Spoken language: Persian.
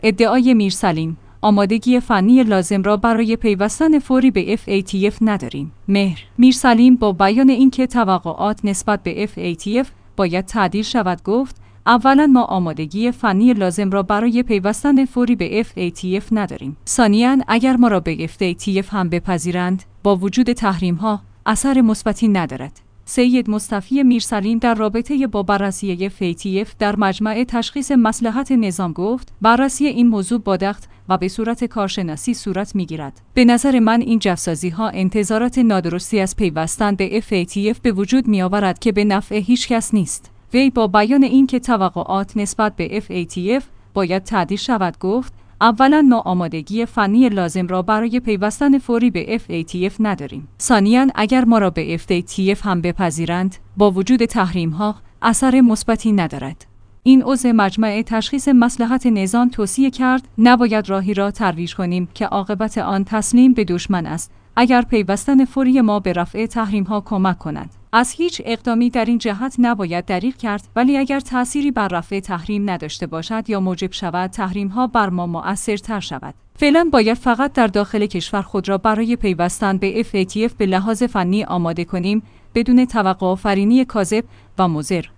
ادعای میرسلیم: آمادگی فنی لازم را برای پیوستن فوری به FATF نداریم. میرسلیم با بیان اینکه توقعات نسبت به FATF باید تعدیل شود گفت: اولا ما آمادگی فنی لازم را برای پیوستن فوری به FATF نداریم. ثانیاً اگر ما را به FATF هم بپذیرند، با وجود تحریم‌ها اثر مثبتی ندارد. سید مصطفی میرسلیم در رابطه با بررسی FATF در مجمع تشخیص مصلحت نظام گفت: بررسی این موضوع با دقت و به صورت کارشناسی صورت می‌گیرد. به نظر من این جفسازی‌ها انتظارات نادرستی از پیوستن به FATF به وجود می‌آورد که به نفع هیچ کس نیست. وی با بیان اینکه توقعات نسبت به FATF باید تعدیل شود گفت: اولا ما آمادگی فنی لازم را برای پیوستن فوری به FATF نداریم. ثانیاً اگر ما را به FATF هم بپذیرند، با وجود تحریم‌ها اثر مثبتی ندارد. این عضو مجمع تشخیص مصلحت نظام توصیه کرد: نباید راهی را ترویج کنیم که عاقبت آن تسلیم به دشمن است اگر پیوستن فوری ما به رفع تحریم‌ها کمک کند. از هیچ اقدامی در این جهت نباید دریغ کرد، ولی اگر تأثیری بر رفع تحریم نداشته باشد یا موجب شود تحریم‌ها بر ما مؤثرتر شود. فعلا باید فقط در داخل کشور خود را برای پیوستن به FATF به لحاظ فنی آماده کنیم، بدون توقع آفرینی کاذب و مضر.